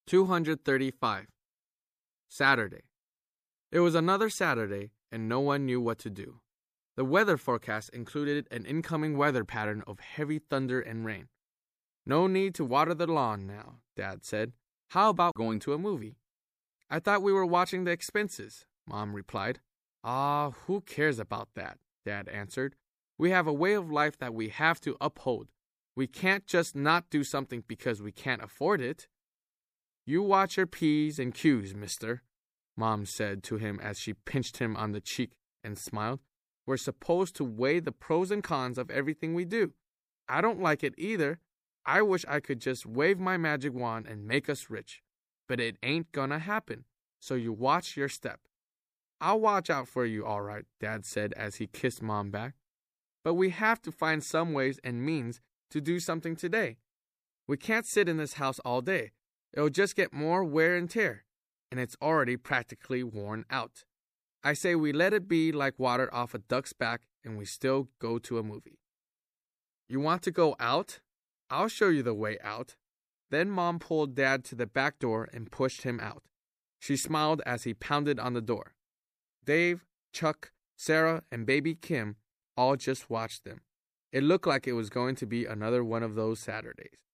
235. Saturday. It was another Saturday, and no one knew what to do. The weather forecast included an incoming weather pattern of heavy thunder and rain. No need to water the lawn now, Dad said. How about going to a movie? I thought we were watching The Expenses, Mom replied. Who cares about that? Dad answered. We have a way of life that we have to uphold. We can't just not do something because we can't afford it. You watch your P's and Q's, mister, Mom said to him as she pinched him on the cheek and smiled. We're supposed to weigh the pros and cons of everything we do. I don't like it either. I wish I could just wave my magic wand and make us rich. But it ain't gonna happen, so you watch your step. I'll watch out for you, all right, Dad said as he kissed Mom back. But we have to find some ways and means to do something today. We can't sit in this house all day. It'll just get more wear and tear, and it's already practically worn out. I say we let it be like water off a duck's back and we still go to a movie. You want to go out? I'll show you the way out. Then Mom pulled Dad to the back door and pushed him out. She smiled as he pounded on the door. Dave, Chuck, Sarah, and baby Kim all just watched them. It looked like it was going to be another one of those Saturdays.